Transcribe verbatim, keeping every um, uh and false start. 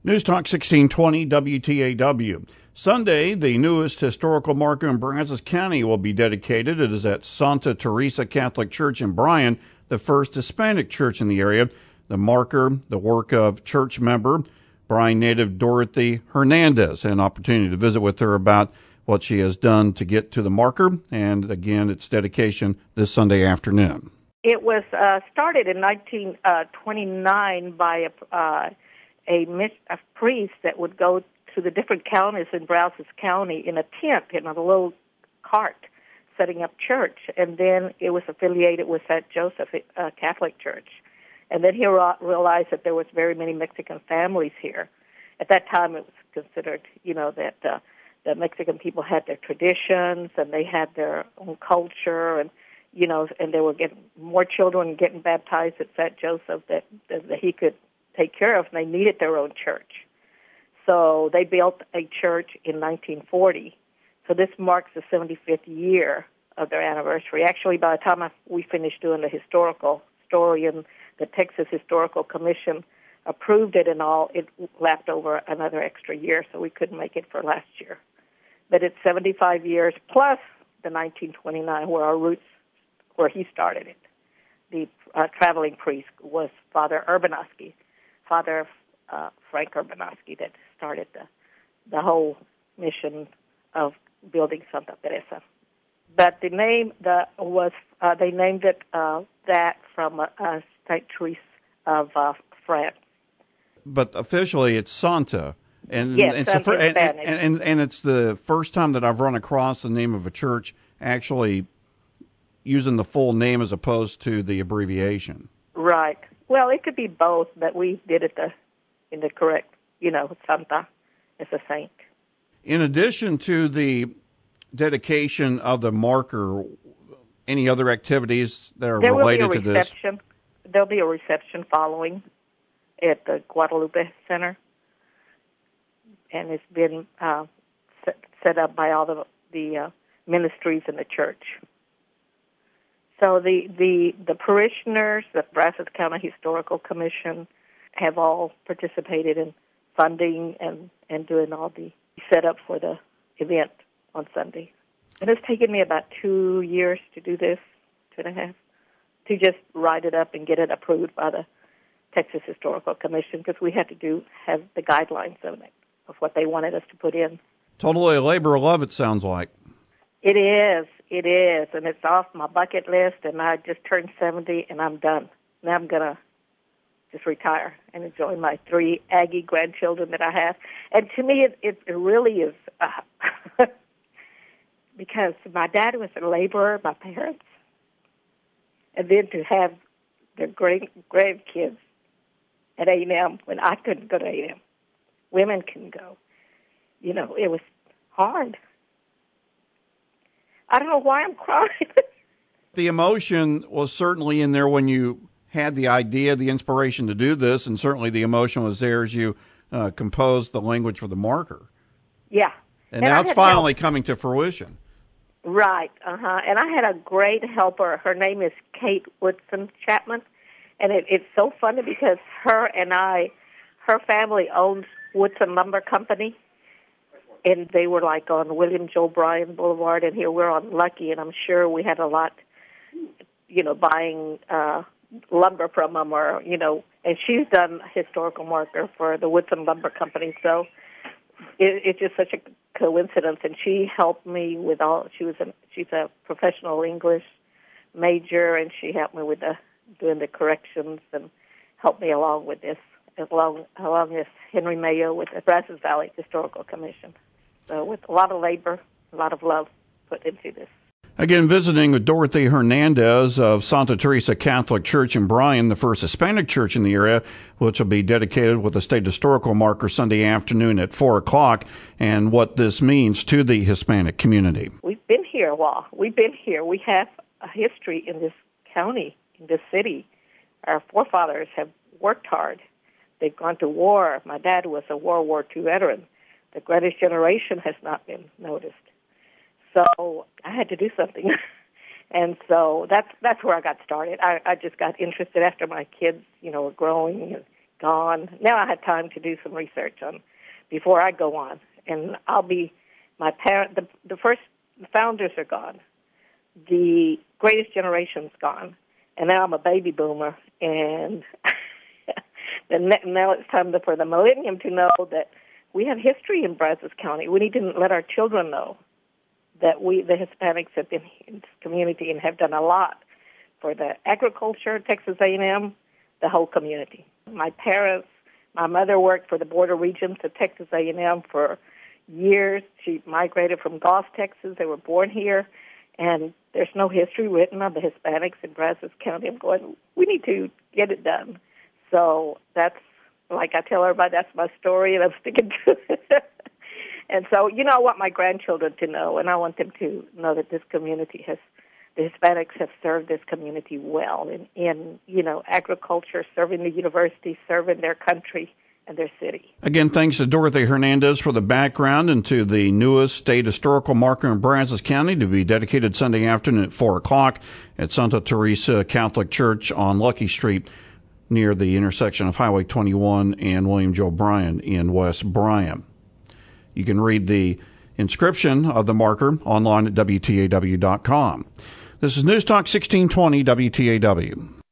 News Talk sixteen twenty W T A W. Sunday, the newest historical marker in Brazos County will be dedicated. It is at Santa Teresa Catholic Church in Bryan, the first Hispanic church in the area. The marker, the work of church member, Bryan native Dorothy Hernandez. An opportunity to visit with her about what she has done to get to the marker. And again, its dedication this Sunday afternoon. It was uh, started in nineteen twenty-nine by a, uh, a, a priest that would go to the different counties in Brazos County in a tent, in a little cart, setting up church. And then it was affiliated with Saint Joseph uh, Catholic Church. And then he ra- realized that there was very many Mexican families here. At that time, it was considered, you know, that uh, the Mexican people had their traditions and they had their own culture, and you know, and they were getting more children getting baptized at Saint Joseph that, that that he could take care of, and they needed their own church. So they built a church in nineteen forty. So this marks the seventy-fifth year of their anniversary. Actually, by the time I, we finished doing the historical story and the Texas Historical Commission approved it and all, it lapped over another extra year, so we couldn't make it for last year. But it's seventy-five years plus the nineteen twenty-nine, where our roots, where he started it. The uh, traveling priest was Father Urbanowski, Father uh, Frank Urbanowski, that started the the whole mission of building Santa Teresa. But the name the was uh, they named it uh, that from uh, uh, Saint Therese of uh, France. But officially, it's Santa. And yes, it's Santa the fir- in and, Spanish. and, and it's the first time that I've run across the name of a church actually using the full name as opposed to the abbreviation. Right. Well, it could be both, but we did it the, in the correct, you know, Santa as a saint. In addition to the dedication of the marker, any other activities that are there related will be a to this? reception. There'll be a reception following at the Guadalupe Center, and it's been uh, set, set up by all the the uh, ministries in the church. So the, the, the parishioners, the Brazos County Historical Commission, have all participated in funding and, and doing all the setup for the event on Sunday. And it's taken me about two years to do this, two and a half, to just write it up and get it approved by the Texas Historical Commission, because we had to do have the guidelines of it, of what they wanted us to put in. Totally a labor of love, it sounds like. It is, it is, and it's off my bucket list, and I just turned seventy, and I'm done. Now I'm going to just retire and enjoy my three Aggie grandchildren that I have. And to me, it, it, it really is, uh, because my dad was a laborer, my parents, and then to have their great grandkids at A and M when I couldn't go to A and M. Women can go. You know, it was hard. I don't know why I'm crying. The emotion was certainly in there when you had the idea, the inspiration to do this, and certainly the emotion was there as you uh, composed the language for the marker. Yeah. And, and now I it's finally help. coming to fruition. Right, uh-huh. And I had a great helper. Her name is Kate Woodson Chapman. And it, it's so funny because her and I, her family owns Woodson Lumber Company. And they were like on William Joe Bryan Boulevard, and here we're on Lucky, and I'm sure we had a lot, you know, buying uh, lumber from them, or, you know, and she's done historical marker for the Woodson Lumber Company, so it, it's just such a coincidence, and she helped me with all, she was a, she's a professional English major, and she helped me with the, doing the corrections and helped me along with this, along, along with Henry Mayo with the Brazos Valley Historical Commission. So with a lot of labor, a lot of love put into this. Again, visiting with Dorothy Hernandez of Santa Teresa Catholic Church in Bryan, the first Hispanic church in the area, which will be dedicated with a state historical marker Sunday afternoon at four o'clock, and what this means to the Hispanic community. We've been here a while. We've been here. We have a history in this county, in this city. Our forefathers have worked hard. They've gone to war. My dad was a World War Two veteran. The greatest generation has not been noticed. So I had to do something. And so that's that's where I got started. I, I just got interested after my kids, you know, were growing and gone. Now I have time to do some research on before I go on. And I'll be, my parent, the, the first founders are gone. The greatest generation's gone. And now I'm a baby boomer. And now it's time for the millennium to know that we have history in Brazos County. We need to let our children know that we, the Hispanics, have been in this community and have done a lot for the agriculture, Texas A and M, the whole community. My parents, my mother worked for the Border Regions of Texas A and M for years. She migrated from Goss, Texas. They were born here, and there's no history written on the Hispanics in Brazos County. I'm going, we need to get it done. So that's, like I tell everybody, that's my story, and I'm sticking to it. And so, you know, I want my grandchildren to know, and I want them to know that this community has, the Hispanics have served this community well in, in, you know, agriculture, serving the university, serving their country and their city. Again, thanks to Dorothy Hernandez for the background and to the newest state historical marker in Brazos County to be dedicated Sunday afternoon at four o'clock at Santa Teresa Catholic Church on Lucky Street near the intersection of Highway twenty-one and William Joe Bryan in West Bryan. You can read the inscription of the marker online at W T A W dot com. This is News Talk sixteen twenty W T A W.